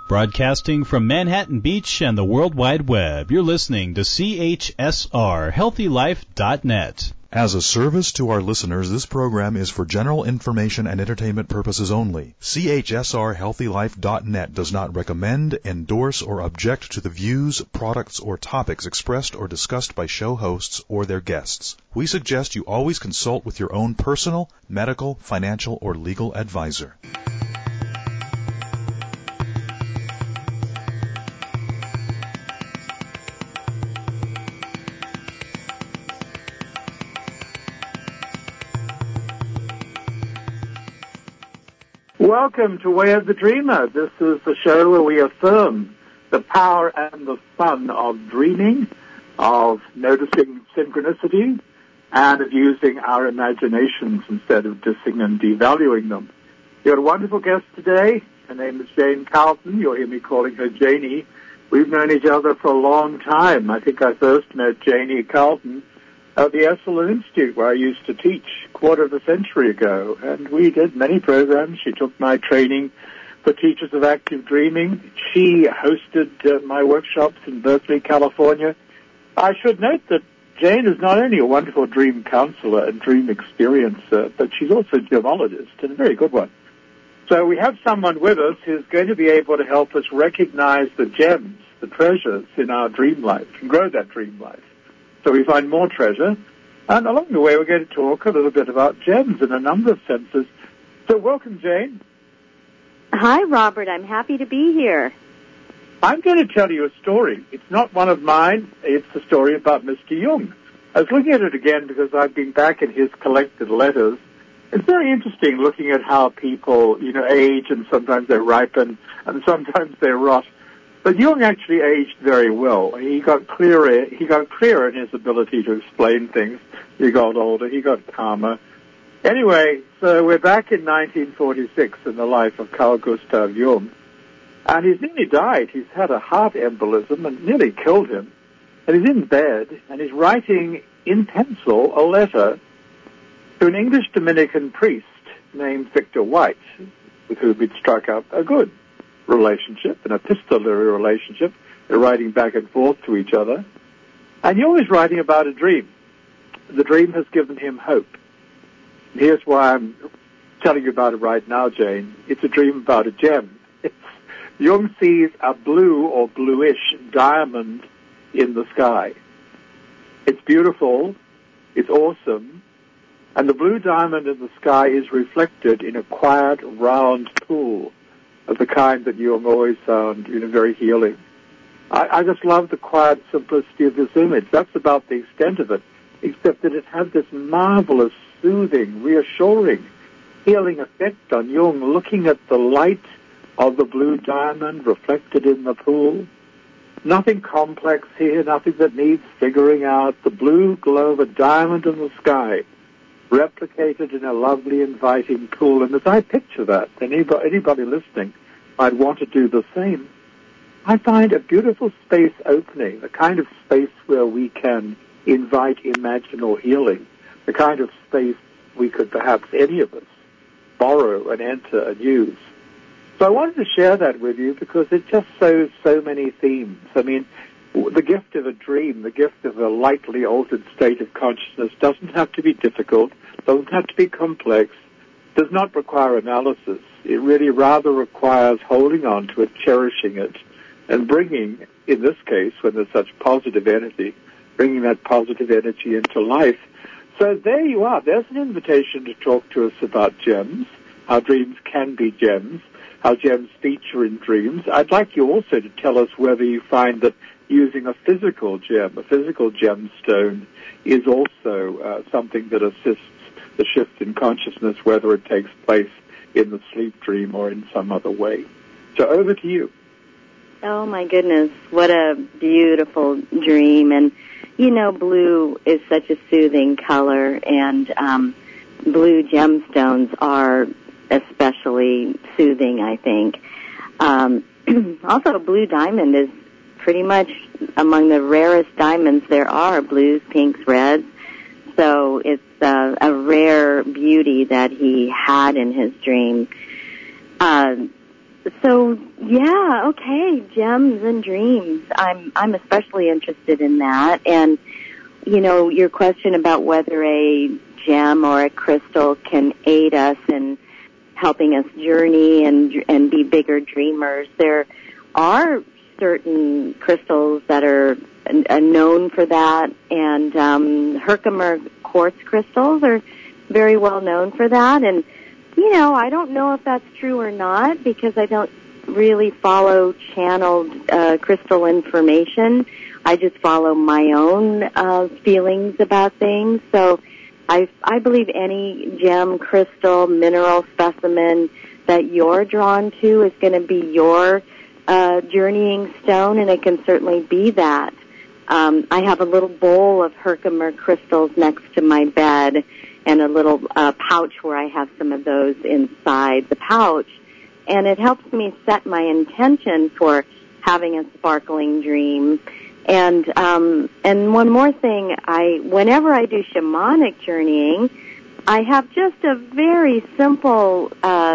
Broadcasting from Manhattan Beach and the World Wide Web, you're listening to CHSR, HealthyLife.net. As a service to our listeners, this program is for general information and entertainment purposes only. CHSR HealthyLife.net does not recommend, endorse, or object to the views, products, or topics expressed or discussed by show hosts or their guests. We suggest you always consult with your own personal, medical, financial, or legal advisor. Welcome to Way of the Dreamer. This is the show where we affirm the power and the fun of dreaming, of noticing synchronicity, and of using our imaginations instead of dissing and devaluing them. We have a wonderful guest today. Her name is Jane Carlton. You'll hear me calling her Janie. We've known each other for a long time. I think I first met Janie Carlton at the Esalen Institute, where I used to teach a quarter of a century ago. And we did many programs. She took my training for teachers of active dreaming. She hosted my workshops in Berkeley, California. I should note that Jane is not only a wonderful dream counselor and dream experiencer, but she's also a gemologist, and a very good one. So we have someone with us who's going to be able to help us recognize the gems, the treasures in our dream life, and grow that dream life, so we find more treasure. And along the way, we're going to talk a little bit about gems in a number of senses. So welcome, Jane. Hi, Robert. I'm happy to be here. I'm going to tell you a story. It's not one of mine. It's a story about Mr. Jung. I was looking at it again because I've been back in his collected letters. It's very interesting looking at how people, age, and sometimes they ripen, and sometimes they rot. But Jung actually aged very well. He got clearer in his ability to explain things. He got older. He got calmer. Anyway, so we're back in 1946 in the life of Carl Gustav Jung. And he's nearly died. He's had a heart embolism and nearly killed him. And he's in bed, and he's writing in pencil a letter to an English Dominican priest named Victor White, with whom he'd struck up a good relationship, an epistolary relationship. They're writing back and forth to each other. And Jung is writing about a dream. The dream has given him hope. And here's why I'm telling you about it right now, Jane. It's a dream about a gem. Jung sees a blue or bluish diamond in the sky. It's beautiful. It's awesome. And the blue diamond in the sky is reflected in a quiet, round pool of the kind that Jung always found, very healing. I just love the quiet simplicity of this image. That's about the extent of it, except that it had this marvelous, soothing, reassuring, healing effect on Jung, looking at the light of the blue diamond reflected in the pool. Nothing complex here, nothing that needs figuring out. The blue glow of a diamond in the sky, replicated in a lovely, inviting pool. And as I picture that, anybody listening might want to do the same. I find a beautiful space opening, the kind of space where we can invite imaginal healing, the kind of space we could perhaps, any of us, borrow and enter and use. So I wanted to share that with you because it just shows so many themes. I mean, the gift of a dream, the gift of a lightly altered state of consciousness doesn't have to be difficult, doesn't have to be complex, does not require analysis. It really rather requires holding on to it, cherishing it, and bringing, in this case, when there's such positive energy, bringing that positive energy into life. So there you are. There's an invitation to talk to us about gems, how dreams can be gems, how gems feature in dreams. I'd like you also to tell us whether you find that using a physical gem, a physical gemstone, is also something that assists the shift in consciousness, whether it takes place in the sleep dream or in some other way. So over to you. Oh, my goodness. What a beautiful dream. And, blue is such a soothing color, and blue gemstones are especially soothing, I think. Also, a blue diamond is pretty much among the rarest diamonds there are, blues, pinks, reds. So it's a rare beauty that he had in his dream. So yeah, okay, gems and dreams. I'm especially interested in that. And you know, your question about whether a gem or a crystal can aid us in helping us journey and be bigger dreamers. There are certain crystals that are known for that, and Herkimer quartz crystals are very well known for that. And you know, I don't know if that's true or not because I don't really follow channeled crystal information. I just follow my own feelings about things. So I believe any gem, crystal, mineral specimen that you're drawn to is going to be your journeying stone, and it can certainly be that. I have a little bowl of Herkimer crystals next to my bed and a little pouch where I have some of those inside the pouch. And it helps me set my intention for having a sparkling dream. And one more thing, whenever I do shamanic journeying, I have just a very simple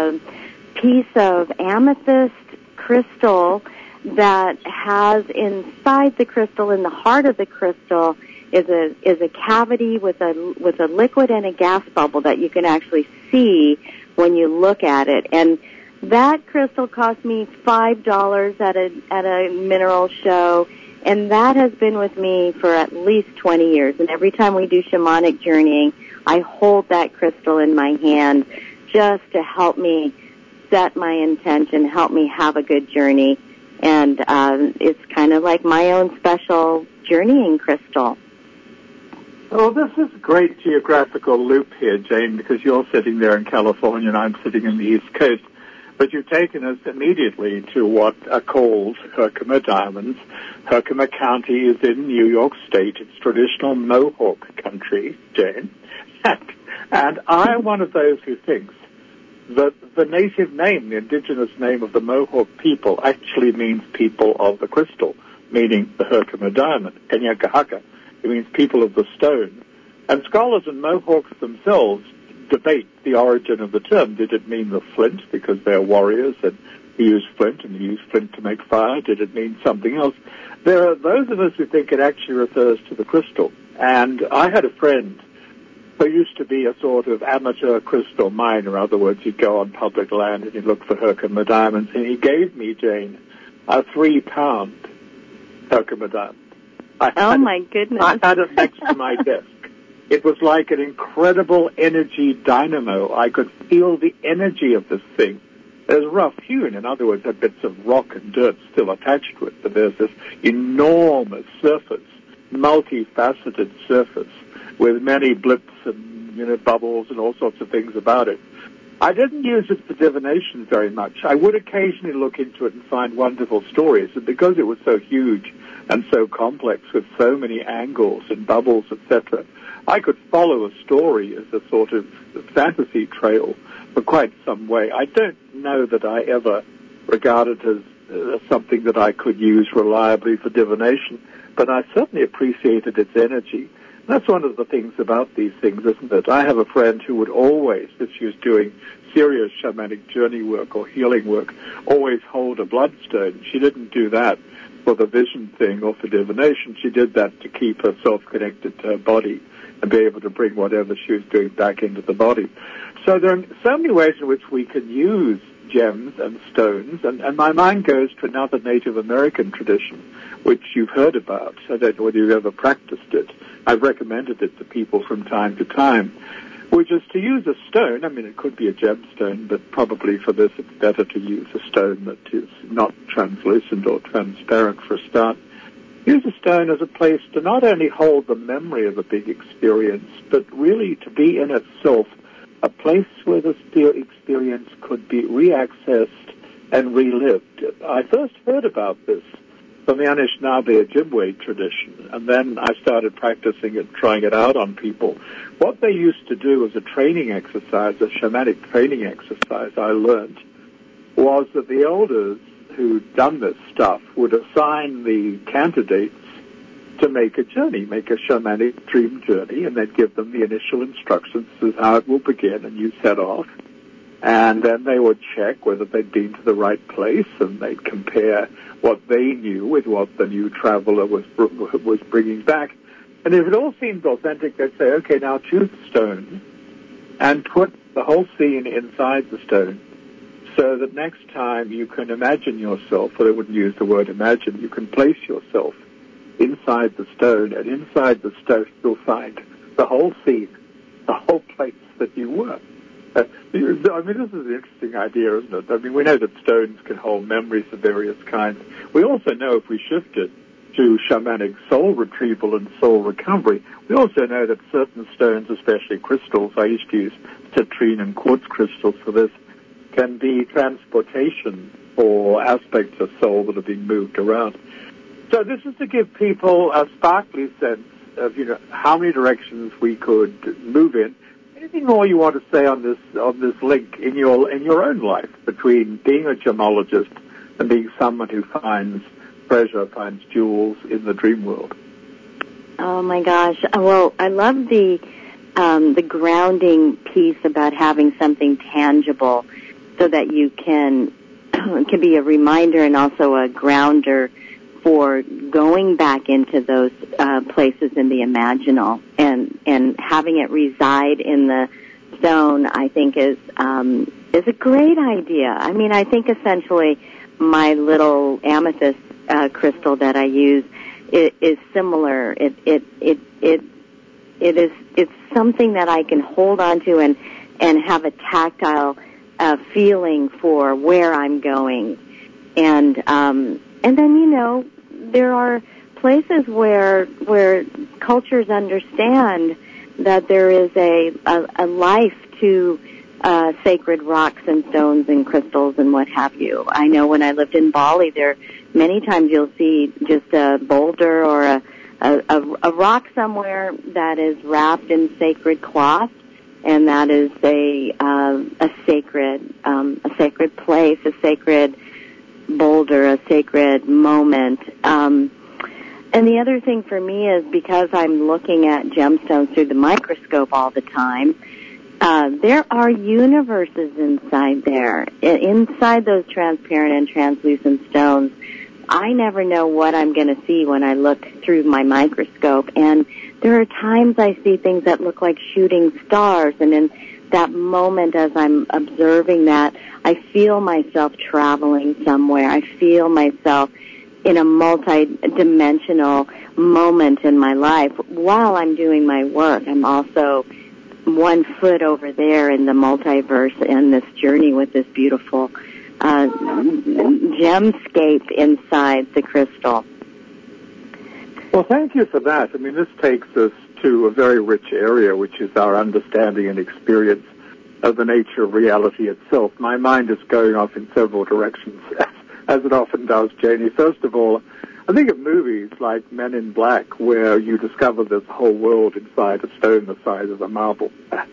piece of amethyst crystal that has inside the crystal, in the heart of the crystal, is a cavity with a liquid and a gas bubble that you can actually see when you look at it. And that crystal cost me $5 at a mineral show, and that has been with me for at least 20 years. And every time we do shamanic journeying, I hold that crystal in my hand just to help me set my intention, help me have a good journey. And it's kind of like my own special journeying crystal. Well, this is a great geographical loop here, Jane, because you're sitting there in California and I'm sitting in the East Coast. But you've taken us immediately to what are called Herkimer diamonds. Herkimer County is in New York State. It's traditional Mohawk country, Jane. And I'm one of those who thinks that the native name, the indigenous name of the Mohawk people, actually means people of the crystal, meaning the Herkimer diamond, Kenyakahaka. It means people of the stone. And scholars and Mohawks themselves debate the origin of the term. Did it mean the flint because they're warriors and we use flint and we use flint to make fire? Did it mean something else? There are those of us who think it actually refers to the crystal. And I had a friend who used to be a sort of amateur crystal miner. In other words, he'd go on public land and he'd look for Herkimer diamonds. And he gave me, Jane, a 3-pound Herkimer diamond. My goodness. I had it next to my desk. It was like an incredible energy dynamo. I could feel the energy of this thing. It was rough hewn. In other words, there are bits of rock and dirt still attached to it. But there's this enormous surface, multifaceted surface, with many blips and, bubbles and all sorts of things about it. I didn't use it for divination very much. I would occasionally look into it and find wonderful stories. And because it was so huge and so complex with so many angles and bubbles, etc., I could follow a story as a sort of fantasy trail for quite some way. I don't know that I ever regarded it as something that I could use reliably for divination, but I certainly appreciated its energy. And that's one of the things about these things, isn't it? I have a friend who would always, if she was doing serious shamanic journey work or healing work, always hold a bloodstone. She didn't do that for the vision thing or for divination. She did that to keep herself connected to her body and be able to bring whatever she was doing back into the body. So there are so many ways in which we can use gems and stones, and my mind goes to another Native American tradition, which you've heard about. I don't know whether you've ever practiced it. I've recommended it to people from time to time, which is to use a stone. I mean, it could be a gemstone, but probably for this it's better to use a stone that is not translucent or transparent for a start. Use a stone as a place to not only hold the memory of a big experience, but really to be in itself a place where the experience could be reaccessed and relived. I first heard about this from the Anishinaabe Ojibwe tradition, and then I started practicing it, trying it out on people. What they used to do as a training exercise, a shamanic training exercise, I learned, was that the elders who'd done this stuff would assign the candidates to make a journey, make a shamanic dream journey, and they'd give them the initial instructions as how it will begin, and you set off. And then they would check whether they'd been to the right place, and they'd compare what they knew with what the new traveler was bringing back. And if it all seemed authentic, they'd say, okay, now choose the stone and put the whole scene inside the stone so that next time you can imagine yourself, or they wouldn't use the word imagine, you can place yourself inside the stone, and inside the stone you'll find the whole scene, the whole place that you were. I mean, this is an interesting idea, isn't it? I mean, we know that stones can hold memories of various kinds. We also know if we shift it to shamanic soul retrieval and soul recovery, we also know that certain stones, especially crystals, I used to use citrine and quartz crystals for this, can be transportation for aspects of soul that are being moved around. So this is to give people a sparkly sense of, how many directions we could move in. Anything more you want to say on this link in your own life between being a gemologist and being someone who finds treasure, finds jewels in the dream world? Oh my gosh! Well, I love the grounding piece about having something tangible, so that you can be a reminder and also a grounder for going back into those places in the imaginal, and having it reside in the stone, I think is a great idea. I mean, I think essentially my little amethyst crystal that I use is similar. It's something that I can hold on to and have a tactile feeling for where I'm going, and then there are places where cultures understand that there is a life to sacred rocks and stones and crystals and what have you. I know when I lived in Bali, there many times you'll see just a boulder or a rock somewhere that is wrapped in sacred cloth, and that is a sacred place, a sacred boulder, a sacred moment. And the other thing for me is, because I'm looking at gemstones through the microscope all the time, there are universes inside there. Inside those transparent and translucent stones, I never know what I'm going to see when I look through my microscope. And there are times I see things that look like shooting stars, and in that moment as I'm observing that, I feel myself traveling somewhere. I feel myself in a multi-dimensional moment in my life. While I'm doing my work, I'm also 1 foot over there in the multiverse and this journey with this beautiful gemscape inside the crystal. Well, thank you for that. I mean, this takes us to a very rich area, which is our understanding and experience of the nature of reality itself. My mind is going off in several directions, as it often does, Janie. First of all, I think of movies like Men in Black, where you discover this whole world inside a stone the size of a marble.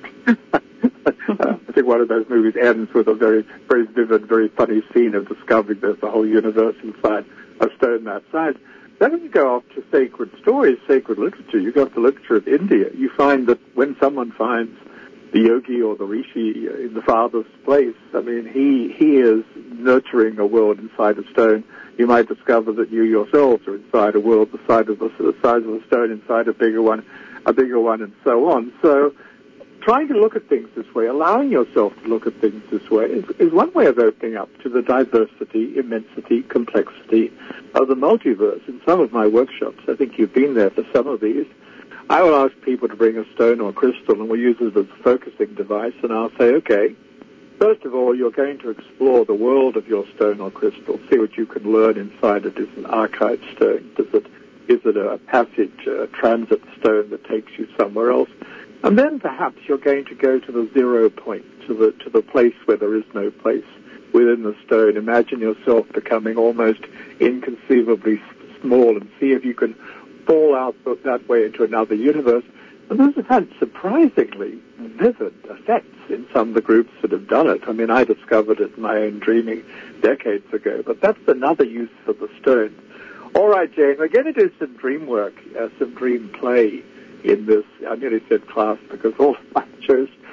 I think one of those movies ends with a very, very vivid, very funny scene of discovering there's a whole universe inside a stone that size. Then when you go off to sacred stories, sacred literature, you go to the literature of India, you find that when someone finds the yogi or the rishi in the farthest place, I mean, he is nurturing a world inside a stone. You might discover that you yourselves are inside a world the size of a stone, inside a bigger one, and so on. So trying to look at things this way, allowing yourself to look at things this way, is one way of opening up to the diversity, immensity, complexity of the multiverse. In some of my workshops, I think you've been there for some of these, I will ask people to bring a stone or a crystal, and we'll use it as a focusing device, and I'll say, okay, first of all, you're going to explore the world of your stone or crystal, see what you can learn inside it. Is an archive stone? Is it a passage, a transit stone that takes you somewhere else? And then perhaps you're going to go to the 0 point, to the place where there is no place within the stone. Imagine yourself becoming almost inconceivably small, and see if you can fall out that way into another universe. And those have had surprisingly vivid effects in some of the groups that have done it. I mean, I discovered it in my own dreaming decades ago, but that's another use for the stone. All right, Jane, we're going to do some dream work, some dream play in this. I nearly said class because all I chose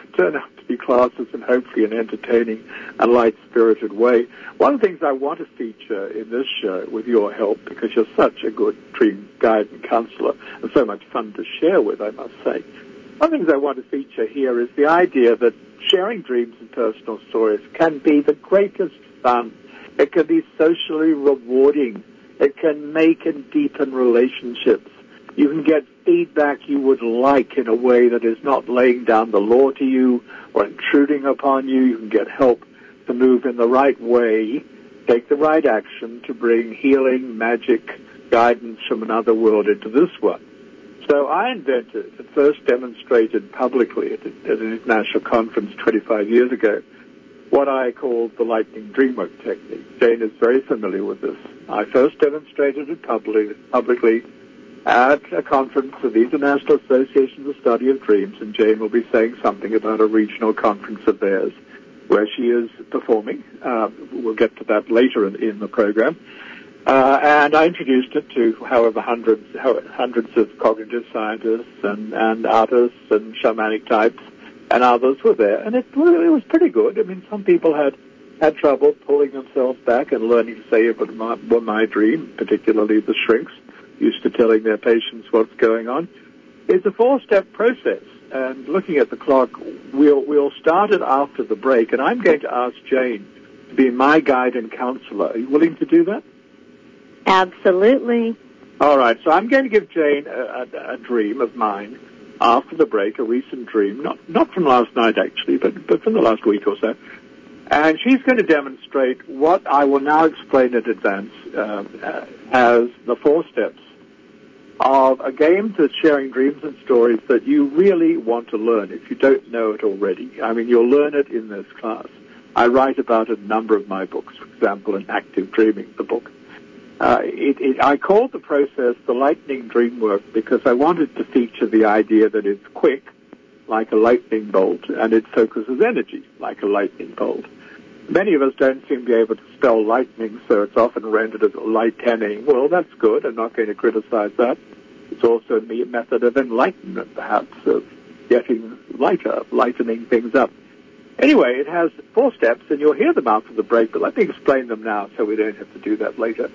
turn out to be classes in hopefully an entertaining and light-spirited way. One of the things I want to feature in this show, with your help, because you're such a good dream guide and counselor, and so much fun to share with, I must say. One of the things I want to feature here is the idea that sharing dreams and personal stories can be the greatest fun. It can be socially rewarding. It can make and deepen relationships. You can get feedback you would like in a way that is not laying down the law to you or intruding upon you. You can get help to move in the right way, take the right action to bring healing, magic, guidance from another world into this one. So I invented and first demonstrated publicly at an international conference 25 years ago what I called the lightning dreamwork technique. Jane is very familiar with this. I first demonstrated it publicly at a conference of the International Association of the Study of Dreams, and Jane will be saying something about a regional conference of theirs where she is performing. We'll get to that later in the program. And I introduced it to, however, hundreds of cognitive scientists and artists and shamanic types, and others were there. And it was pretty good. I mean, some people had trouble pulling themselves back and learning to say it was my dream, particularly the shrinks, used to telling their patients what's going on. It's a 4-step process. And looking at the clock, we'll start it after the break. And I'm going to ask Jane to be my guide and counselor. Are you willing to do that? Absolutely. All right, so I'm going to give Jane a dream of mine after the break, a recent dream, not from last night actually, but from the last week or so. And she's going to demonstrate what I will now explain in advance as the 4 steps of a game to sharing dreams and stories that you really want to learn if you don't know it already. I mean, you'll learn it in this class. I write about it in a number of my books, for example, in Active Dreaming, the book. I called the process the lightning dreamwork because I wanted to feature the idea that it's quick, like a lightning bolt, and it focuses energy, like a lightning bolt. Many of us don't seem to be able to spell lightning, so it's often rendered as lightening. Well, that's good. I'm not going to criticize that. It's also a method of enlightenment, perhaps, of getting lighter, lightening things up. Anyway, it has 4 steps, and you'll hear them after the break, but let me explain them now so we don't have to do that later.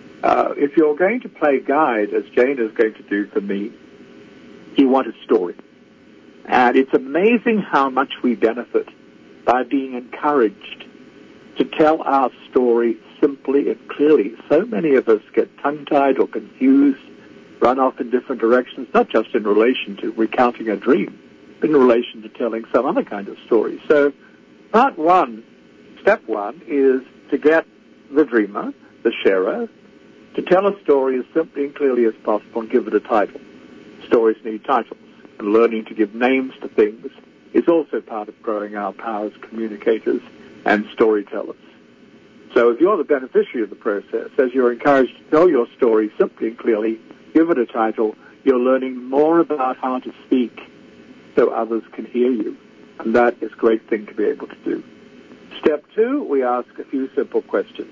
If you're going to play guide, as Jane is going to do for me, you want a story. And it's amazing how much we benefit by being encouraged to tell our story simply and clearly. So many of us get tongue-tied or confused, run off in different directions, not just in relation to recounting a dream, but in relation to telling some other kind of story. So step one, is to get the dreamer, the sharer, to tell a story as simply and clearly as possible and give it a title. Stories need titles, and learning to give names to things is also part of growing our power as communicators and storytellers. So if you're the beneficiary of the process, as you're encouraged to tell your story simply and clearly, give it a title, you're learning more about how to speak so others can hear you. And that is a great thing to be able to do. Step 2, we ask a few simple questions.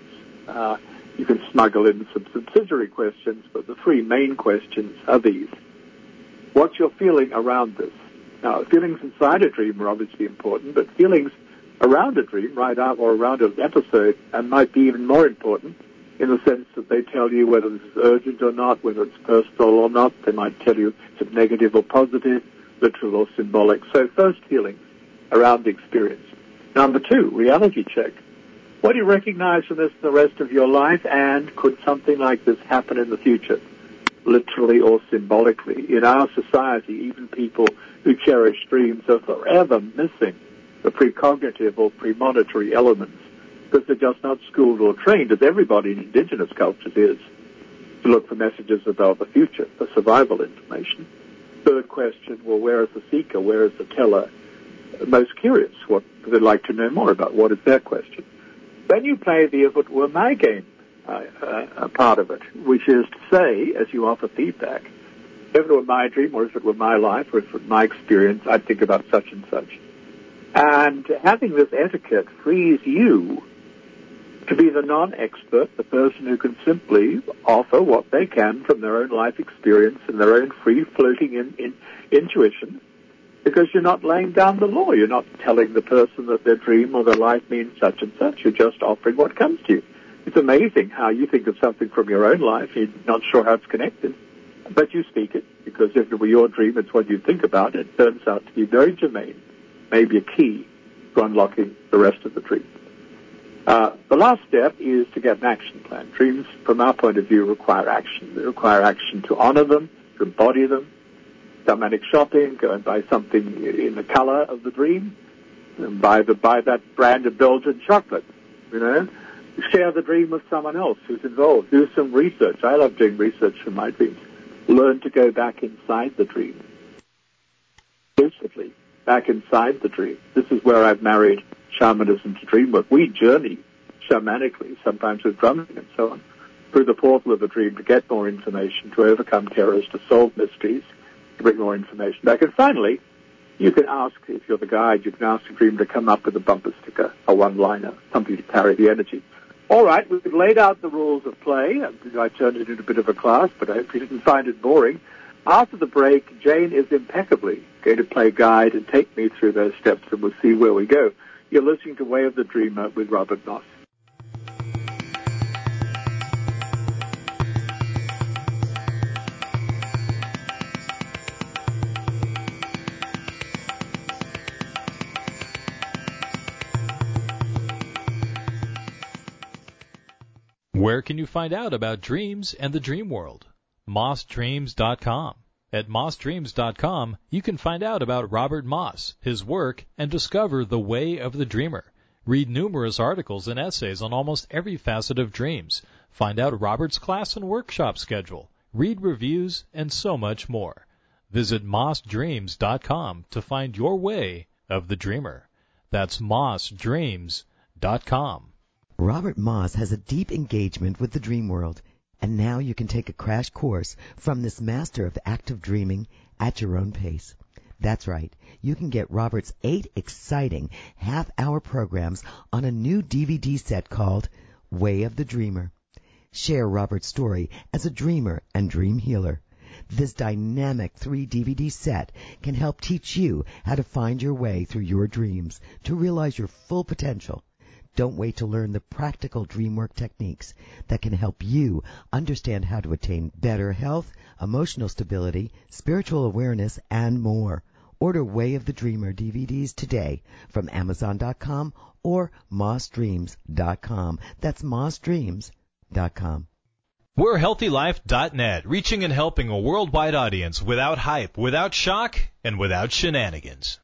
You can smuggle in some subsidiary questions, but the 3 main questions are these. What's your feeling around this? Now, feelings inside a dream are obviously important, but feelings around a dream, right out or around an episode, and might be even more important in the sense that they tell you whether this is urgent or not, whether it's personal or not. They might tell you if it's negative or positive, literal or symbolic. So first, feelings around the experience. Number 2, reality check. What do you recognize from this the rest of your life, and could something like this happen in the future, literally or symbolically? In our society, even people who cherish dreams are forever missing the precognitive or premonitory elements because they're just not schooled or trained, as everybody in indigenous cultures is, to look for messages about the future, for survival information. Third question, well, where is the seeker? Where is the teller most curious? What do they like to know more about? What is their question? Then you play the if it were my game part of it, which is to say, as you offer feedback, if it were my dream, or if it were my life, or if it were my experience, I'd think about such and such. And having this etiquette frees you to be the non-expert, the person who can simply offer what they can from their own life experience and their own free-floating intuition, because you're not laying down the law. You're not telling the person that their dream or their life means such and such. You're just offering what comes to you. It's amazing how you think of something from your own life. You're not sure how it's connected, but you speak it, because if it were your dream, it's what you think about. It turns out to be very germane, maybe a key to unlocking the rest of the dream. The last step is to get an action plan. Dreams, from our point of view, require action. They require action to honor them, to embody them. Shamanic shopping, go and buy something in the color of the dream, and buy that brand of Belgian chocolate, Share the dream with someone else who's involved. Do some research. I love doing research for my dreams. Learn to go back inside the dream. Exclusively back inside the dream. This is where I've married shamanism to dream work. We journey shamanically, sometimes with drumming and so on, through the portal of the dream to get more information, to overcome terrors, to solve mysteries, to bring more information back. And finally, you can ask, if you're the guide, you can ask the dream to come up with a bumper sticker, a one-liner, something to carry the energy. All right, we've laid out the rules of play. I turned it into a bit of a class, but I hope you didn't find it boring. After the break, Jane is impeccably going to play guide and take me through those steps, and we'll see where we go. You're listening to Way of the Dreamer with Robert Moss. Where can you find out about dreams and the dream world? MossDreams.com. At MossDreams.com, you can find out about Robert Moss, his work, and discover the way of the dreamer. Read numerous articles and essays on almost every facet of dreams. Find out Robert's class and workshop schedule. Read reviews, and so much more. Visit MossDreams.com to find your way of the dreamer. That's MossDreams.com. Robert Moss has a deep engagement with the dream world, and now you can take a crash course from this master of active dreaming at your own pace. That's right. You can get Robert's 8 exciting half-hour programs on a new DVD set called Way of the Dreamer. Share Robert's story as a dreamer and dream healer. This dynamic 3-DVD set can help teach you how to find your way through your dreams to realize your full potential. Don't wait to learn the practical dream work techniques that can help you understand how to attain better health, emotional stability, spiritual awareness, and more. Order Way of the Dreamer DVDs today from Amazon.com or MossDreams.com. That's MossDreams.com. We're HealthyLife.net, reaching and helping a worldwide audience without hype, without shock, and without shenanigans.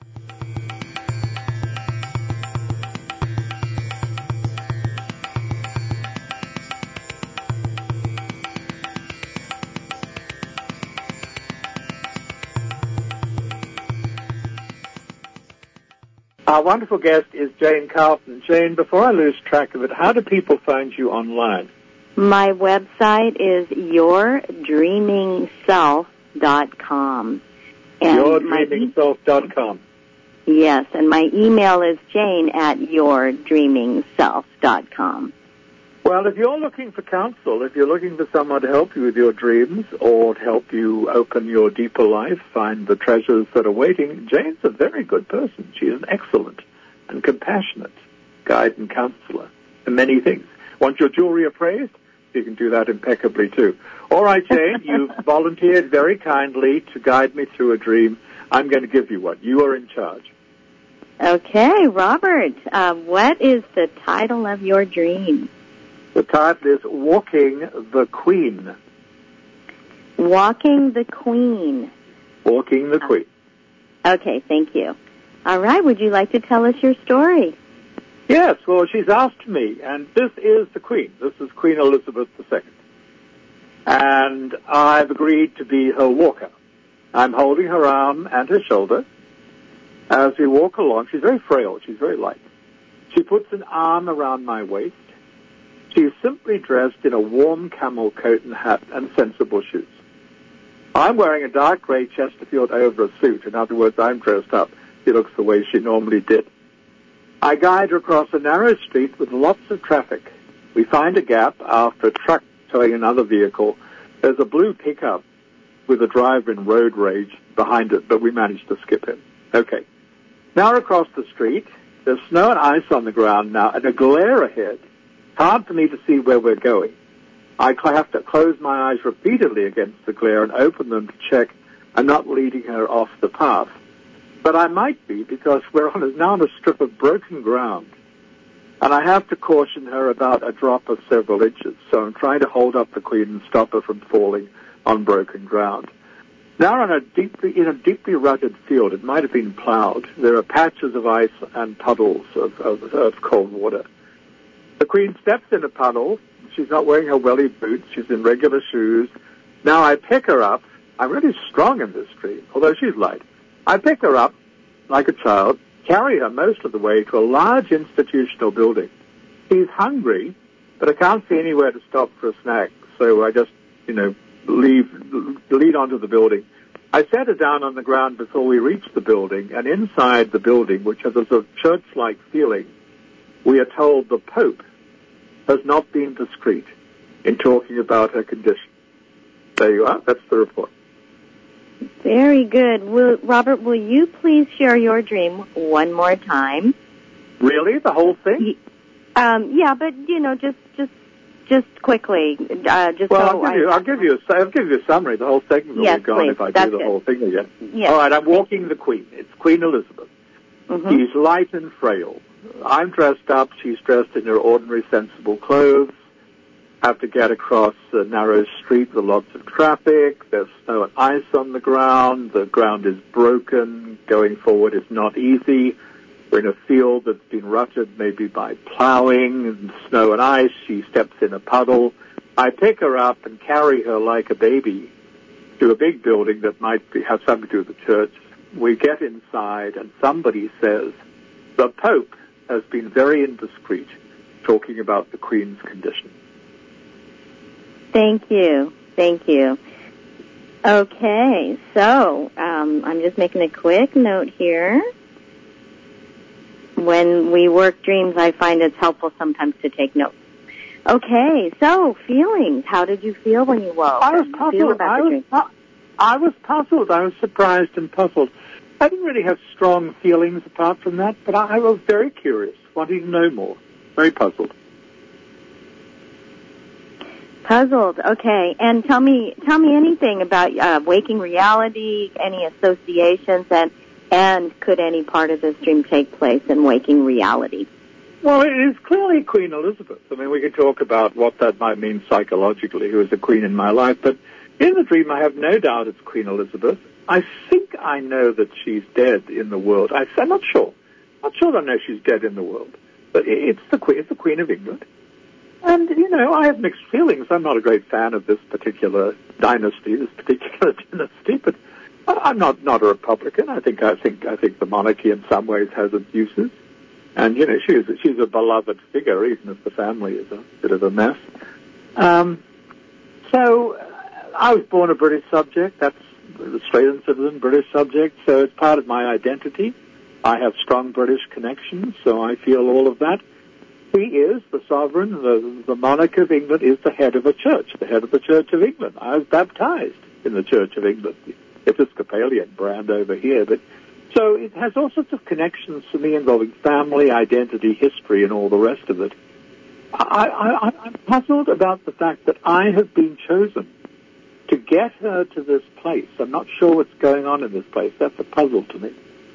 Our wonderful guest is Jane Carlton. Jane, before I lose track of it, how do people find you online? My website is yourdreamingself.com. Yourdreamingself.com. Yes, and my email is jane@yourdreamingself.com. Well, if you're looking for counsel, if you're looking for someone to help you with your dreams or to help you open your deeper life, find the treasures that are waiting, Jane's a very good person. She is an excellent and compassionate guide and counselor in many things. Want your jewelry appraised? You can do that impeccably, too. All right, Jane, you've volunteered very kindly to guide me through a dream. I'm going to give you one. You are in charge. Okay, Robert, what is the title of your dream? The title is Walking the Queen. Walking the Queen. Walking the Queen. Okay, thank you. All right, would you like to tell us your story? Yes, well, she's asked me, and this is the Queen. This is Queen Elizabeth II. And I've agreed to be her walker. I'm holding her arm and her shoulder. As we walk along, she's very frail, she's very light. She puts an arm around my waist. She's simply dressed in a warm camel coat and hat and sensible shoes. I'm wearing a dark grey Chesterfield over a suit. In other words, I'm dressed up. She looks the way she normally did. I guide her across a narrow street with lots of traffic. We find a gap after a truck towing another vehicle. There's a blue pickup with a driver in road rage behind it, but we managed to skip him. Okay. Now we're across the street. There's snow and ice on the ground now, and a glare ahead. It's hard for me to see where we're going. I have to close my eyes repeatedly against the glare and open them to check I'm not leading her off the path. But I might be, because we're now on a strip of broken ground. And I have to caution her about a drop of several inches. So I'm trying to hold up the Queen and stop her from falling on broken ground. Now we're in a deeply rutted field. It might have been plowed. There are patches of ice and puddles of cold water. The Queen steps in a puddle. She's not wearing her welly boots. She's in regular shoes. Now I pick her up. I'm really strong in this stream, although she's light. I pick her up like a child, carry her most of the way to a large institutional building. She's hungry, but I can't see anywhere to stop for a snack, so I just, lead onto the building. I set her down on the ground before we reach the building, and inside the building, which has a sort of church-like feeling, we are told the Pope has not been discreet in talking about her condition. There you are. That's the report. Very good. Robert, will you please share your dream one more time? Really? The whole thing? Yeah, but just quickly. I'll give you a summary. The whole segment will be gone please. if I That's do the whole thing again. Yes. All right, I'm walking the Queen. It's Queen Elizabeth. Mm-hmm. She's light and frail. I'm dressed up. She's dressed in her ordinary, sensible clothes. Have to get across a narrow street with lots of traffic. There's snow and ice on the ground. The ground is broken. Going forward is not easy. We're in a field that's been rutted maybe by plowing and snow and ice. She steps in a puddle. I pick her up and carry her like a baby to a big building that might have something to do with the church. We get inside and somebody says, the Pope has been very indiscreet talking about the Queen's condition. Thank you. Okay, so I'm just making a quick note here. When we work dreams, I find it's helpful sometimes to take notes. Okay, so feelings. How did you feel when you woke? I was puzzled. I was puzzled. I was surprised and puzzled. I didn't really have strong feelings apart from that, but I was very curious, wanting to know more. Very puzzled. Puzzled, okay. And tell me anything about waking reality, any associations, and could any part of this dream take place in waking reality? Well, it is clearly Queen Elizabeth. I mean, we could talk about what that might mean psychologically, who is a queen in my life, but in the dream I have no doubt it's Queen Elizabeth. I think I know that she's dead in the world. I'm not sure. Not sure I know she's dead in the world. But it's the Queen of England. And, I have mixed feelings. I'm not a great fan of this particular dynasty, but I'm not a Republican. I think the monarchy in some ways has its uses. And, she's a beloved figure, even if the family is a bit of a mess. So I was born a British subject. That's an Australian citizen, British subject. So it's part of my identity. I have strong British connections, so I feel all of that. He is the sovereign, the monarch of England is the head of a church, the head of the Church of England. I was baptized in the Church of England, the Episcopalian brand over here. But so it has all sorts of connections for me involving family, identity, history, and all the rest of it. I'm puzzled about the fact that I have been chosen to get her to this place. I'm not sure what's going on in this place. That's a puzzle to me.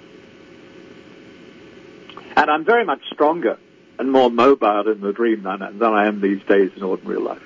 And I'm very much stronger and more mobile in the dream than I am these days in ordinary life.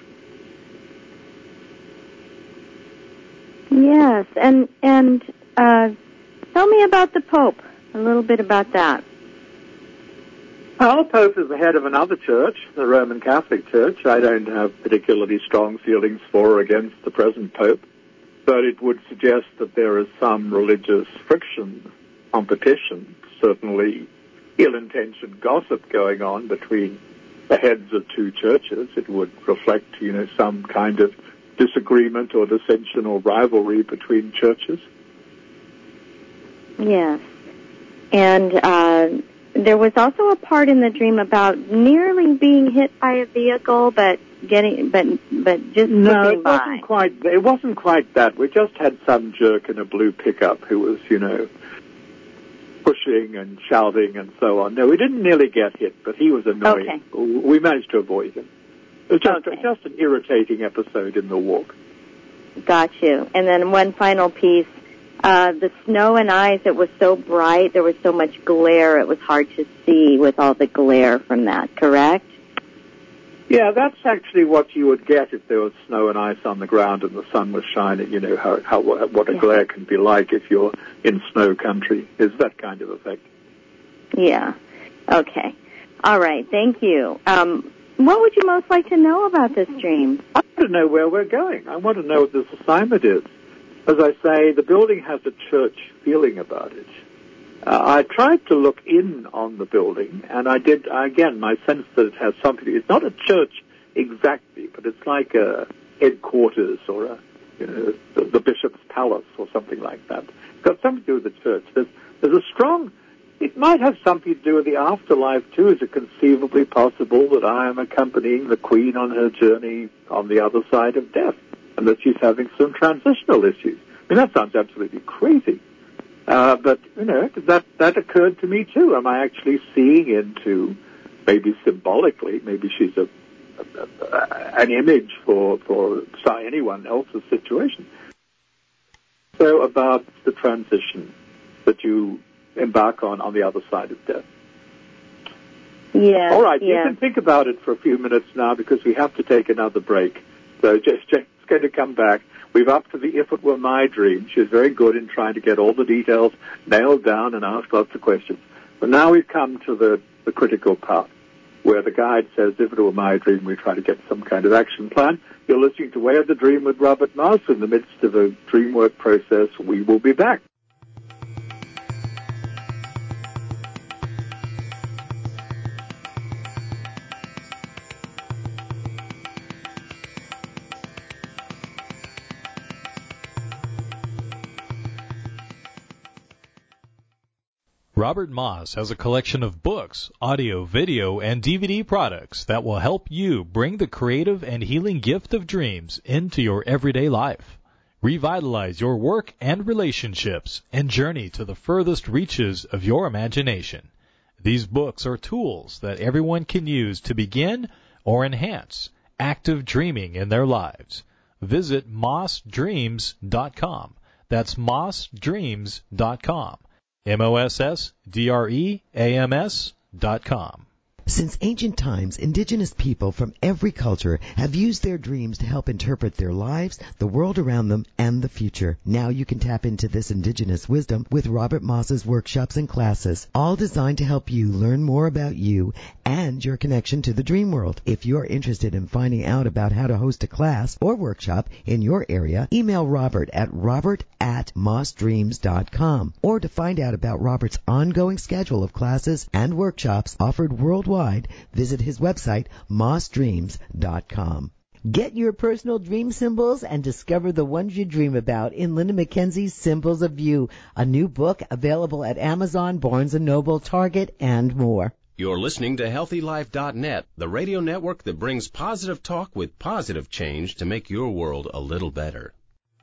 Yes, and tell me about the Pope, a little bit about that. Well, the Pope is the head of another church, the Roman Catholic Church. I don't have particularly strong feelings for or against the present Pope, but it would suggest that there is some religious friction, competition, certainly ill-intentioned gossip going on between the heads of two churches. It would reflect, some kind of disagreement or dissension or rivalry between churches. Yes. And there was also a part in the dream about nearly being hit by a vehicle, but just No, moving by. It wasn't quite that. We just had some jerk in a blue pickup who was, pushing and shouting and so on. No, we didn't nearly get hit, but he was annoying. Okay. We managed to avoid him. It was just an irritating episode in the walk. Got you. And then one final piece. The snow and ice, it was so bright, there was so much glare, it was hard to see with all the glare from that, correct? Yeah, that's actually what you would get if there was snow and ice on the ground and the sun was shining. You know what a glare can be like if you're in snow country, is that kind of effect. Yeah. Okay. All right. Thank you. What would you most like to know about this dream? I want to know where we're going. I want to know what this assignment is. As I say, the building has a church feeling about it. I tried to look in on the building, and I did, again, my sense that it has something. It's not a church exactly, but it's like a headquarters or the bishop's palace or something like that. It's got something to do with the church. There's a strong, it might have something to do with the afterlife too. Is it conceivably possible that I am accompanying the Queen on her journey on the other side of death, and that she's having some transitional issues? I mean, that sounds absolutely crazy. But, that occurred to me too. Am I actually seeing into, maybe symbolically, maybe she's an image for anyone else's situation. So about the transition that you embark on the other side of death. Yeah. All right, you can think about it for a few minutes now because we have to take another break. So Jane's going to come back. We've up to the If It Were My Dream. She's very good in trying to get all the details nailed down and ask lots of questions. But now we've come to the critical part, where the guide says, if it were my dream, we try to get some kind of action plan. You're listening to Way of the Dream with Robert Moss. In the midst of a dream work process, we will be back. Robert Moss has a collection of books, audio, video, and DVD products that will help you bring the creative and healing gift of dreams into your everyday life. Revitalize your work and relationships and journey to the furthest reaches of your imagination. These books are tools that everyone can use to begin or enhance active dreaming in their lives. Visit mossdreams.com. That's mossdreams.com. mossdreams.com. Since ancient times, indigenous people from every culture have used their dreams to help interpret their lives, the world around them, and the future. Now you can tap into this indigenous wisdom with Robert Moss's workshops and classes, all designed to help you learn more about you and your connection to the dream world. If you're interested in finding out about how to host a class or workshop in your area, email Robert at mossdreams.com. Or to find out about Robert's ongoing schedule of classes and workshops offered worldwide, visit his website, mossdreams.com. Get your personal dream symbols and discover the ones you dream about in Linda McKenzie's Symbols of You, a new book available at Amazon, Barnes & Noble, Target, and more. You're listening to HealthyLife.net, the radio network that brings positive talk with positive change to make your world a little better.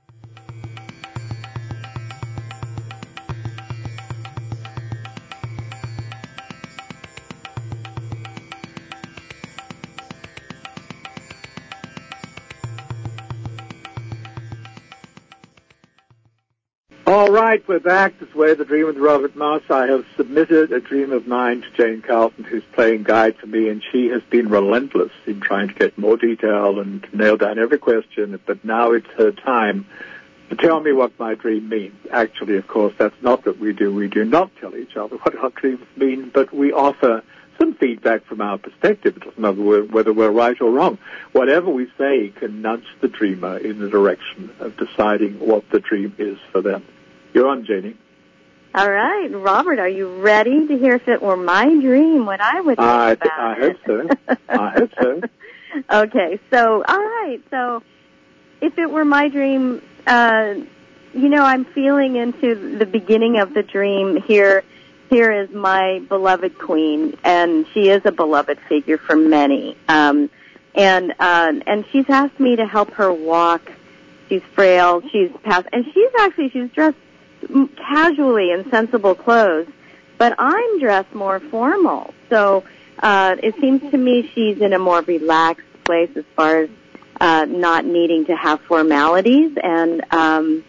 All right, we're back. This is Way of the Dream with Robert Moss. I have submitted a dream of mine to Jane Carlton, who's playing guide for me, and she has been relentless in trying to get more detail and to nail down every question, but now it's her time to tell me what my dream means. Actually, of course, that's not what we do. We do not tell each other what our dreams mean, but we offer some feedback from our perspective. It doesn't matter whether we're right or wrong. Whatever we say can nudge the dreamer in the direction of deciding what the dream is for them. You're on, Janie. All right. Robert, are you ready to hear if it were my dream, what I would think about I hope so. I hope so. Okay. So, all right. So, if it were my dream, I'm feeling into the beginning of the dream here. here is my beloved queen, and she is a beloved figure for many. And she's asked me to help her walk. She's frail. She's dressed casually in sensible clothes, but I'm dressed more formal. So it seems to me she's in a more relaxed place as far as not needing to have formalities, and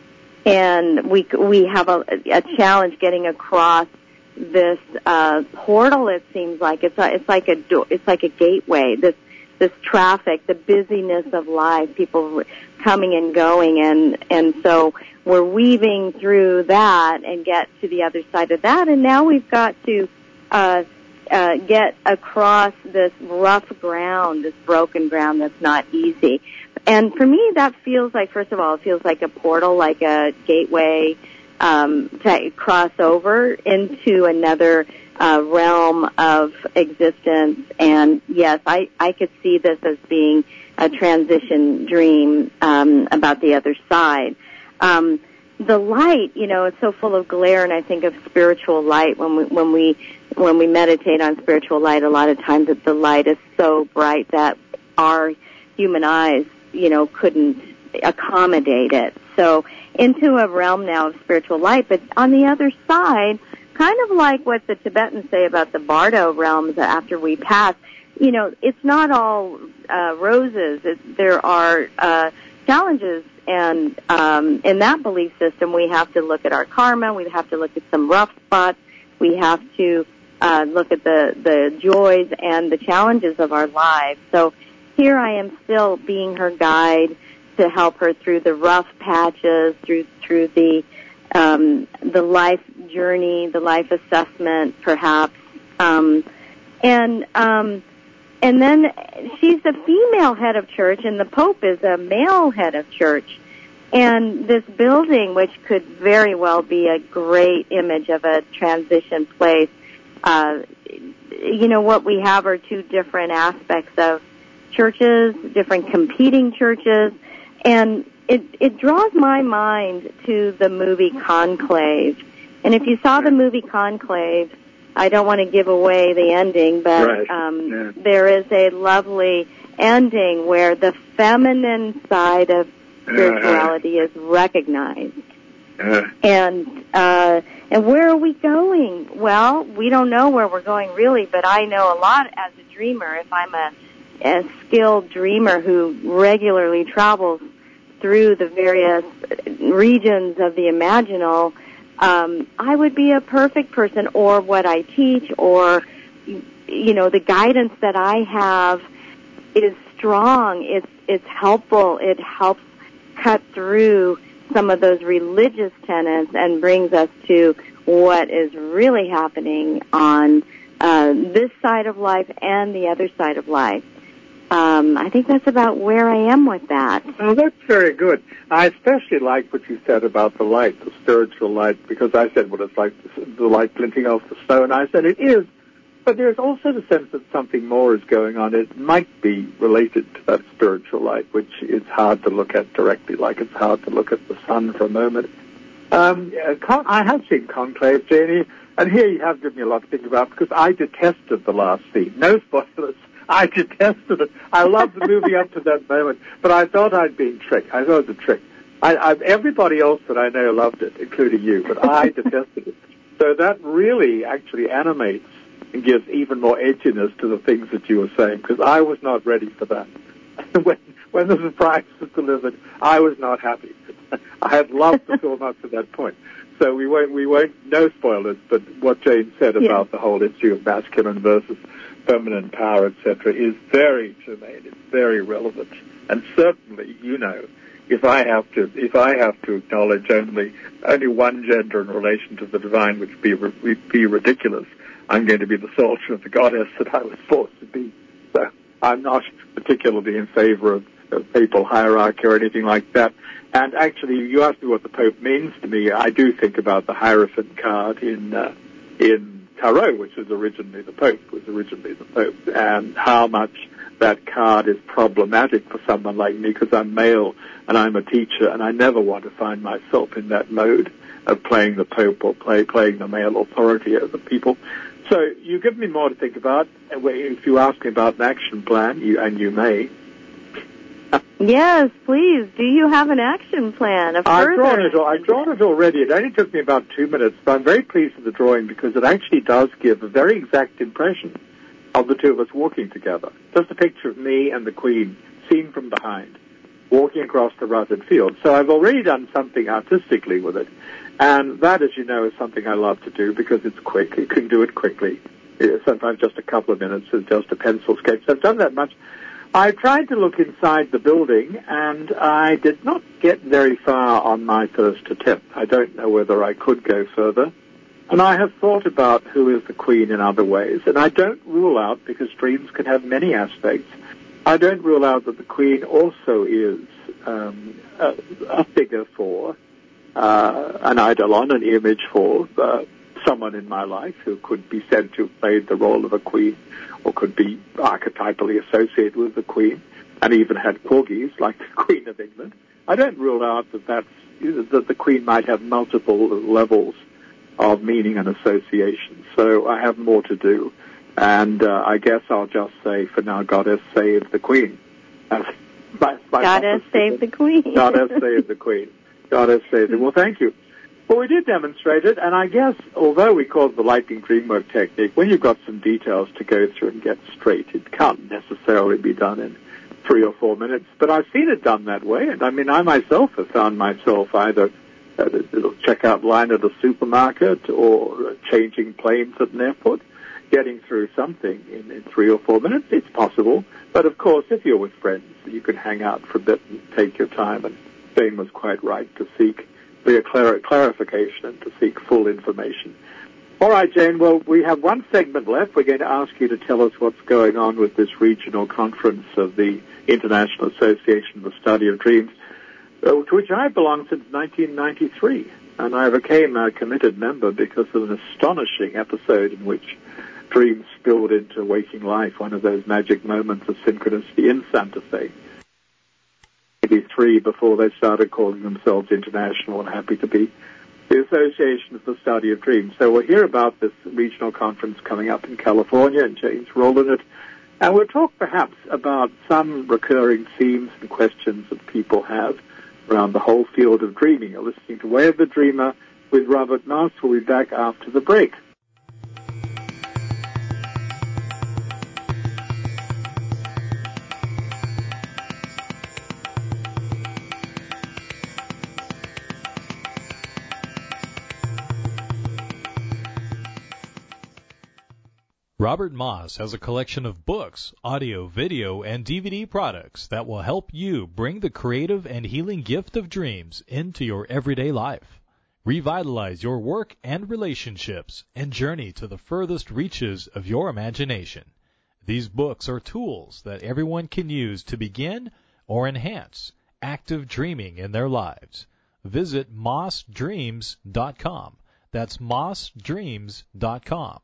we have a challenge getting across this portal. It seems like it's like a gateway. This traffic, the busyness of life, people coming and going, and so we're weaving through that and get to the other side of that. And now we've got to get across this rough ground, this broken ground that's not easy. And for me, that feels like, first of all, it feels like a portal, like a gateway to cross over into another realm of existence. And yes, I could see this as being a transition dream about the other side. The light, it's so full of glare, and I think of spiritual light when we meditate on spiritual light. A lot of times the light is so bright that our human eyes, couldn't accommodate it. So into a realm now of spiritual light, but on the other side, kind of like what the Tibetans say about the Bardo realms after we pass, it's not all roses. There are challenges, and in that belief system, we have to look at our karma. We have to look at some rough spots. We have to look at the joys and the challenges of our lives. So here I am still being her guide to help her through the rough patches, through the life journey, the life assessment, perhaps, and then she's a female head of church, and the Pope is a male head of church. And this building, which could very well be a great image of a transition place, what we have are two different aspects of churches, different competing churches, and it draws my mind to the movie Conclave. And if you saw the movie Conclave, I don't want to give away the ending, but right. There is a lovely ending where the feminine side of spirituality is recognized. And where are we going? Well, we don't know where we're going really, but I know a lot as a dreamer. If I'm a skilled dreamer who regularly travels through the various regions of the imaginal, I would be a perfect person, or what I teach, or, the guidance that I have is strong. It's helpful. It helps cut through some of those religious tenets and brings us to what is really happening on this side of life and the other side of life. I think that's about where I am with that. Oh, that's very good. I especially like what you said about the light, the spiritual light, because I said, well, it's like the light glinting off the snow, and I said it is. But there's also the sense that something more is going on. It might be related to that spiritual light, which is hard to look at directly, like it's hard to look at the sun for a moment. I have seen Conclave, Janie, and here you have given me a lot to think about, because I detested the last scene. No spoilers. I detested it. I loved the movie up to that moment, but I thought I'd been tricked. I thought it was a trick. Everybody else that I know loved it, including you, but I detested it. So that really actually animates and gives even more edginess to the things that you were saying, because I was not ready for that. When the surprise was delivered, I was not happy. I had loved the film up to that point. So we won't, no spoilers, but what Jane said about the whole issue of masculine versus feminine power, etc., is very germane. It's very relevant. And certainly, if I have to acknowledge only one gender in relation to the divine, which would be ridiculous, I'm going to be the soldier of the goddess that I was forced to be. So I'm not particularly in favor of papal hierarchy or anything like that. And actually, you asked me what the Pope means to me. I do think about the Hierophant card in Tarot, which was originally the Pope, and how much that card is problematic for someone like me, because I'm male and I'm a teacher, and I never want to find myself in that mode. playing the Pope or playing the male authority over people. So you give me more to think about. If you ask me about an action plan, you may. Yes, please. Do you have an action plan? I've drawn it already. It only took me about 2 minutes, but I'm very pleased with the drawing because it actually does give a very exact impression of the two of us walking together. Just a picture of me and the Queen, seen from behind, walking across the rutted field. So I've already done something artistically with it. And that, as you know, is something I love to do because it's quick. You can do it quickly. Sometimes just a couple of minutes with just a pencil sketch. I've done that much. I tried to look inside the building, and I did not get very far on my first attempt. I don't know whether I could go further. And I have thought about who is the Queen in other ways. And I don't rule out, because dreams can have many aspects, I don't rule out that the Queen also is a figure for, an eidolon, an image for someone in my life who could be said to have played the role of a queen or could be archetypally associated with the Queen and even had corgis like the Queen of England. I don't rule out that the Queen might have multiple levels of meaning and association. So I have more to do. And I guess I'll just say, for now, Goddess save the Queen. Goddess save the Queen. Goddess save the Queen. Goddess save the... Well, thank you. Well, we did demonstrate it, and I guess, although we call it the lightning dreamwork technique, when you've got some details to go through and get straight, it can't necessarily be done in 3 or 4 minutes. But I've seen it done that way, and I mean, I myself have found myself either at a checkout line at a supermarket or changing planes at an airport, getting through something in 3 or 4 minutes. It's possible. But, of course, if you're with friends, you can hang out for a bit and take your time. And Jane was quite right to seek a clarification and to seek full information. All right, Jane, well, we have one segment left. We're going to ask you to tell us what's going on with this regional conference of the International Association for the Study of Dreams, to which I belonged since 1993. And I became a committed member because of an astonishing episode in which dreams spilled into waking life, one of those magic moments of synchronicity in Santa Fe. Maybe 3 before they started calling themselves international and happy to be the Association for the Study of Dreams. So we'll hear about this regional conference coming up in California, and Jane's role in it. And we'll talk perhaps about some recurring themes and questions that people have around the whole field of dreaming. You're listening to Way of the Dreamer with Robert Moss. We'll be back after the break. Robert Moss has a collection of books, audio, video, and DVD products that will help you bring the creative and healing gift of dreams into your everyday life. Revitalize your work and relationships and journey to the furthest reaches of your imagination. These books are tools that everyone can use to begin or enhance active dreaming in their lives. Visit mossdreams.com. That's mossdreams.com.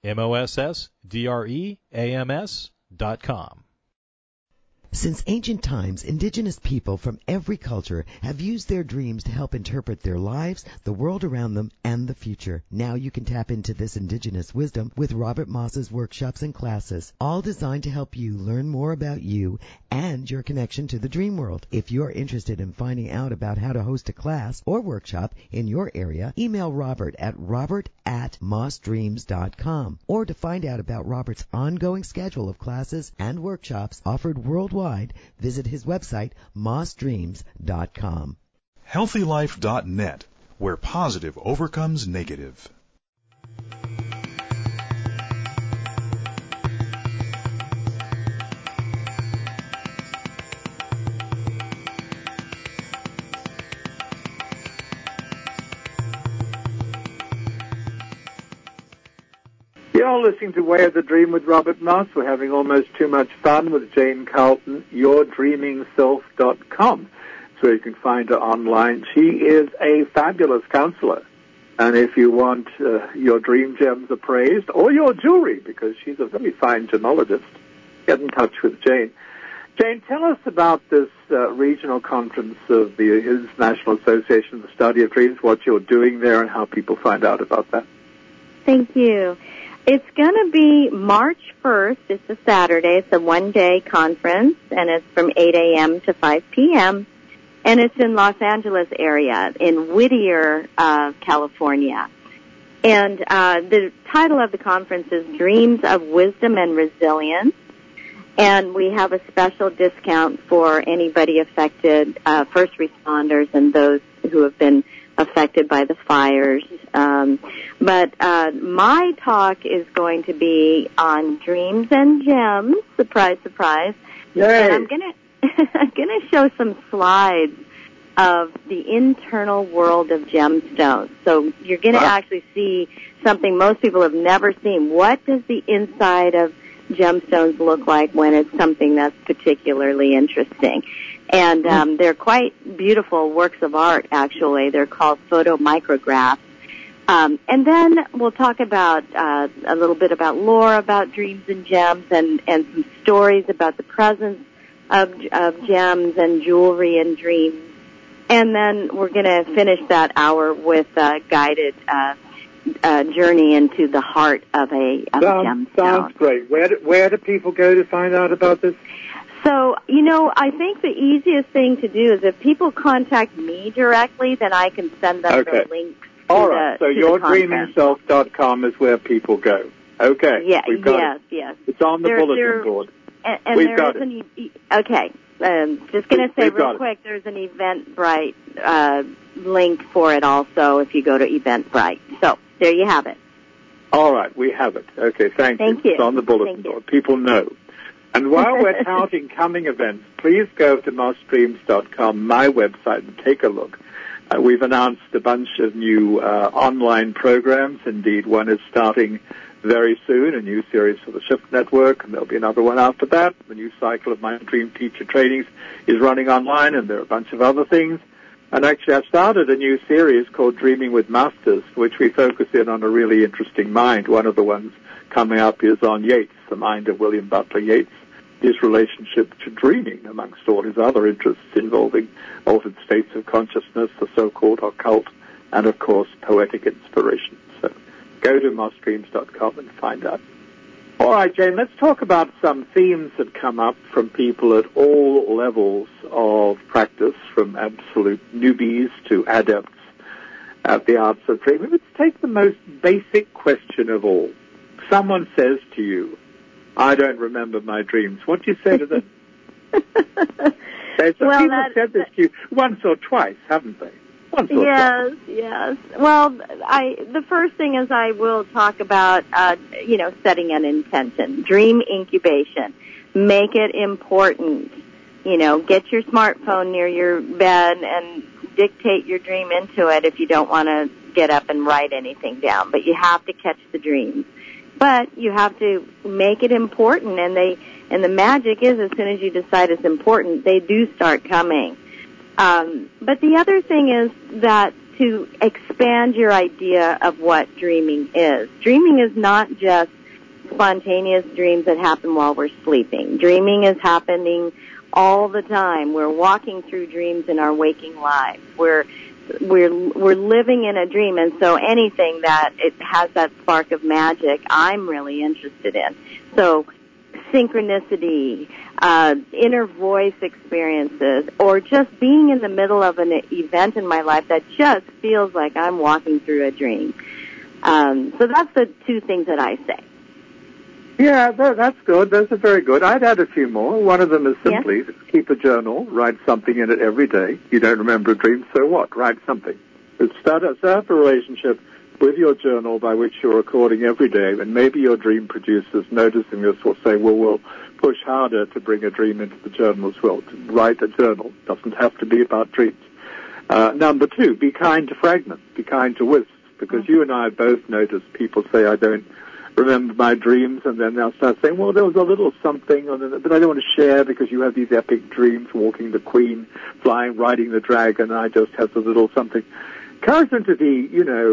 mossdreams.com. Since ancient times, indigenous people from every culture have used their dreams to help interpret their lives, the world around them, and the future. Now you can tap into this indigenous wisdom with Robert Moss's workshops and classes, all designed to help you learn more about you and your connection to the dream world. If you're interested in finding out about how to host a class or workshop in your area, email Robert at mossdreams.com. Or to find out about Robert's ongoing schedule of classes and workshops offered worldwide, visit his website, mossdreams.com. HealthyLife.net, where positive overcomes negative. You're listening to Way of the Dream with Robert Moss. We're having almost too much fun with Jane Carlton, yourdreamingself.com. So you can find her online. She is a fabulous counselor. And if you want your dream gems appraised, or your jewelry, because she's a very fine gemologist, get in touch with Jane. Jane, tell us about this regional conference of the International Association of the Study of Dreams, what you're doing there, and how people find out about that. Thank you. It's going to be March 1st. It's a Saturday. It's a one-day conference, and it's from 8 a.m. to 5 p.m., and it's in Los Angeles area, in Whittier, California. And the title of the conference is Dreams of Wisdom and Resilience. And we have a special discount for anybody affected, first responders and those who have been affected by the fires. But my talk is going to be on dreams and gems. Surprise, surprise. Yay. And I'm gonna show some slides of the internal world of gemstones. So you're gonna actually see something most people have never seen. What does the inside of gemstones look like when it's something that's particularly interesting? And they're quite beautiful works of art, actually. They're called photomicrographs. And then we'll talk about a little bit about lore about dreams and gems, and some stories about the presence of gems and jewelry and dreams. And then we're going to finish that hour with a guided journey into the heart of a gemstone. Sounds great. Where do people go to find out about this? So, I think the easiest thing to do is if people contact me directly, then I can send them the links. All right. So yourdreamingself.com is where people go. Okay. Yeah. We've got it. Yes. It's on the bulletin board. And We've there got is it. Okay. Just going to say real quick, there's an Eventbrite link for it also if you go to Eventbrite. So there you have it. All right, we have it. Okay, thank you. Thank you. It's on the bulletin board. People know. And while we're touting coming events, please go to mossdreams.com, my website, and take a look. We've announced a bunch of new online programs. Indeed, one is starting very soon, a new series for the Shift Network, and there'll be another one after that. The new cycle of my Dream Teacher trainings is running online, and there are a bunch of other things. And actually, I've started a new series called Dreaming with Masters, which we focus in on a really interesting mind. One of the ones coming up is on Yeats, the mind of William Butler Yeats, his relationship to dreaming, amongst all his other interests involving altered states of consciousness, the so-called occult, and, of course, poetic inspiration. So go to mossdreams.com and find out. All right, Jane, let's talk about some themes that come up from people at all levels of practice, from absolute newbies to adepts at the arts of dreaming. Let's take the most basic question of all. Someone says to you, I don't remember my dreams. What do you say to them? People have said this to you once or twice, haven't they? Yes. Well, the first thing is I will talk about, setting an intention, dream incubation. Make it important. Get your smartphone near your bed and dictate your dream into it if you don't want to get up and write anything down. But you have to catch the dreams. But you have to make it important, and the magic is as soon as you decide it's important, they do start coming. But the other thing is that to expand your idea of what dreaming is. Dreaming is not just spontaneous dreams that happen while we're sleeping. Dreaming is happening all the time. We're walking through dreams in our waking lives. We're living in a dream, and so anything that it has that spark of magic, I'm really interested in. So synchronicity, inner voice experiences, or just being in the middle of an event in my life that just feels like I'm walking through a dream. So that's the two things that I say. Yeah, that's good. Those are very good. I'd add a few more. One of them is simply keep a journal, write something in it every day. You don't remember a dream, so what? Write something. Start up a relationship with your journal by which you're recording every day, and maybe your dream producers, noticing this, will say, well, we'll push harder to bring a dream into the journal as well. To write a journal doesn't have to be about dreams. Number two, be kind to fragments, be kind to wisps, because you and I both notice people say, I don't remember my dreams, and then they'll start saying, well, there was a little something, but I don't want to share because you have these epic dreams, walking the queen, flying, riding the dragon, and I just have a little something. Encourage them to be,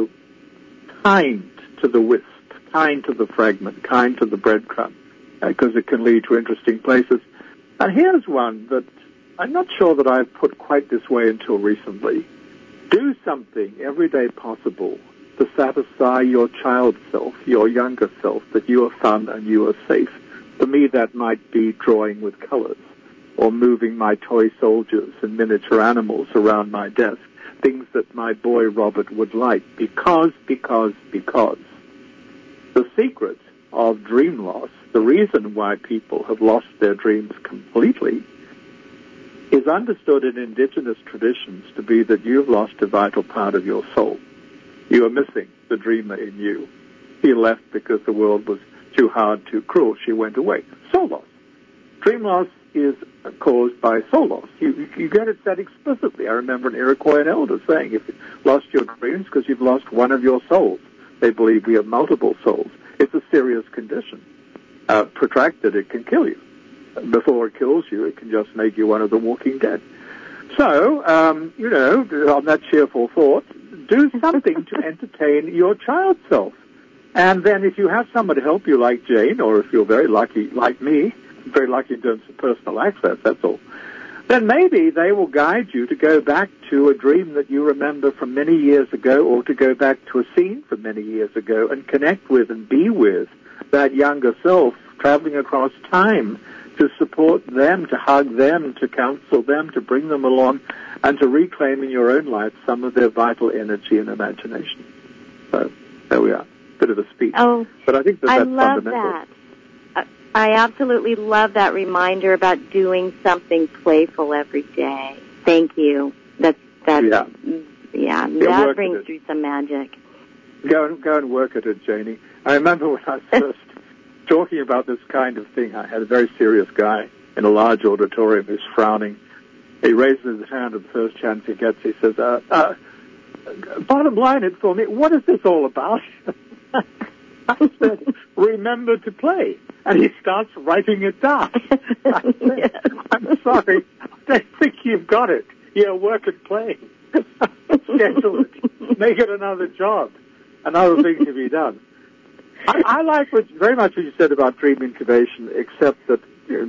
kind to the wisp, kind to the fragment, kind to the breadcrumb, because it can lead to interesting places. And here's one that I'm not sure that I've put quite this way until recently. Do something every day possible to satisfy your child self, your younger self, that you are fun and you are safe. For me, that might be drawing with colors or moving my toy soldiers and miniature animals around my desk, things that my boy Robert would like, because. The secret of dream loss, the reason why people have lost their dreams completely, is understood in indigenous traditions to be that you've lost a vital part of your soul. You are missing the dreamer in you. She left because the world was too hard, too cruel. She went away. Soul loss. Dream loss is caused by soul loss. You get it said explicitly. I remember an Iroquois elder saying, if you lost your dreams because you've lost one of your souls. They believe we have multiple souls. It's a serious condition. Protracted, it can kill you. Before it kills you, it can just make you one of the walking dead. So, on that cheerful thought, do something to entertain your child self. And then if you have someone to help you like Jane, or if you're very lucky like me, very lucky in terms of personal access, that's all, then maybe they will guide you to go back to a dream that you remember from many years ago, or to go back to a scene from many years ago and connect with and be with that younger self, traveling across time to support them, to hug them, to counsel them, to bring them along, and to reclaim in your own life some of their vital energy and imagination. So there we are. Bit of a speech. Oh, but I think that's love fundamental. That. I absolutely love that reminder about doing something playful every day. Thank you. That brings through some magic. Go and work at it, Janie. I remember when I was first talking about this kind of thing, I had a very serious guy in a large auditorium who's frowning. He raises his hand at the first chance he gets. He says, bottom line it for me, what is this all about? I said, remember to play. And he starts writing it down. I said, I'm sorry, I don't think you've got it. Yeah, work at playing. Schedule it. Make it another job. Another thing to be done. I like very much what you said about dream incubation, except that,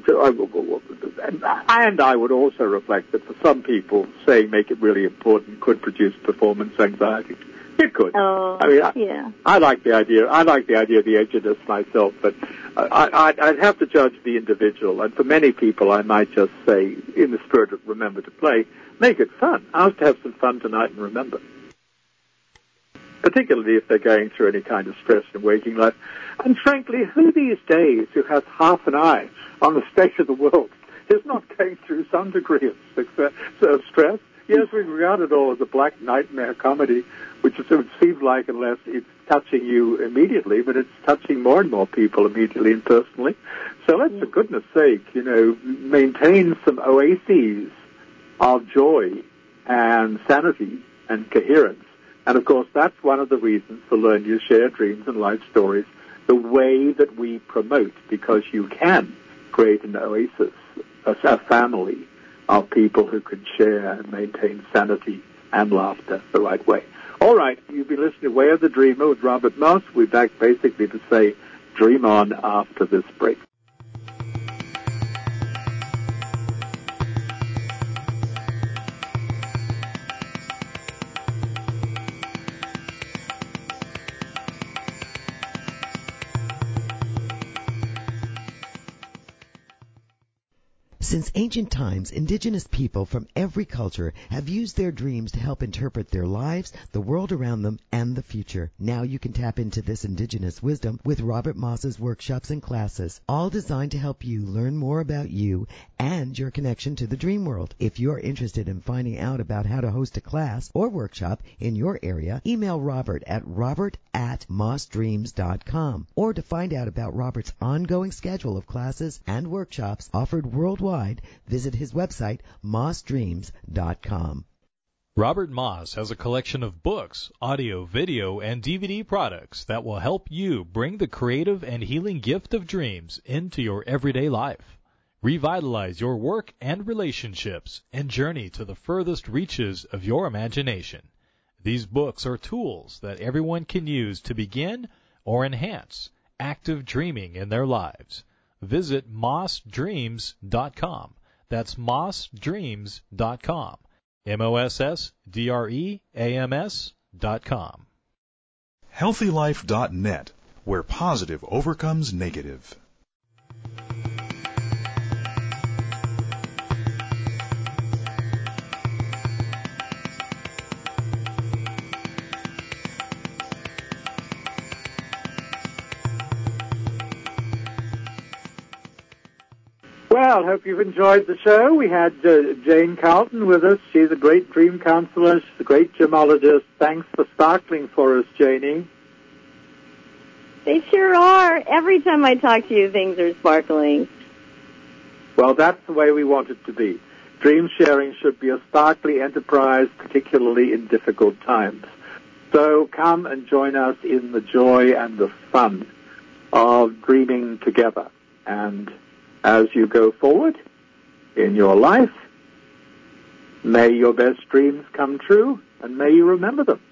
and I would also reflect that for some people, saying make it really important could produce performance anxiety. It could. I like the idea. I like the idea of the edginess myself, but I'd have to judge the individual. And for many people, I might just say, in the spirit of remember to play, make it fun. I have to have some fun tonight and remember. Particularly if they're going through any kind of stress in waking life. And frankly, who these days who has half an eye on the state of the world is not going through some degree of stress? Yes, we regard it all as a black nightmare comedy, which it seems like, unless it's touching you immediately, but it's touching more and more people immediately and personally. So let's, for goodness sake, maintain some oases of joy and sanity and coherence. And, of course, that's one of the reasons for Learn Your Share Dreams and Life Stories, the way that we promote, because you can create an oasis, a family of people who can share and maintain sanity and laughter the right way. All right, you've been listening to Way of the Dreamer with Robert Moss. We're back basically to say dream on after this break. Since ancient times, indigenous people from every culture have used their dreams to help interpret their lives, the world around them, and the future. Now you can tap into this indigenous wisdom with Robert Moss's workshops and classes, all designed to help you learn more about you and your connection to the dream world. If you're interested in finding out about how to host a class or workshop in your area, email Robert at robert@mossdreams.com. Or to find out about Robert's ongoing schedule of classes and workshops offered worldwide, visit his website, mossdreams.com. Robert Moss has a collection of books, audio, video, and DVD products that will help you bring the creative and healing gift of dreams into your everyday life. Revitalize your work and relationships and journey to the furthest reaches of your imagination. These books are tools that everyone can use to begin or enhance active dreaming in their lives. visit mossdreams.com. That's mossdreams.com. mossdreams.com. HealthyLife.net, where positive overcomes negative. Well, hope you've enjoyed the show. We had Jane Carlton with us. She's a great dream counselor. She's a great gemologist. Thanks for sparkling for us, Janie. They sure are. Every time I talk to you, things are sparkling. Well, that's the way we want it to be. Dream sharing should be a sparkly enterprise, particularly in difficult times. So come and join us in the joy and the fun of dreaming together. And as you go forward in your life, may your best dreams come true, and may you remember them.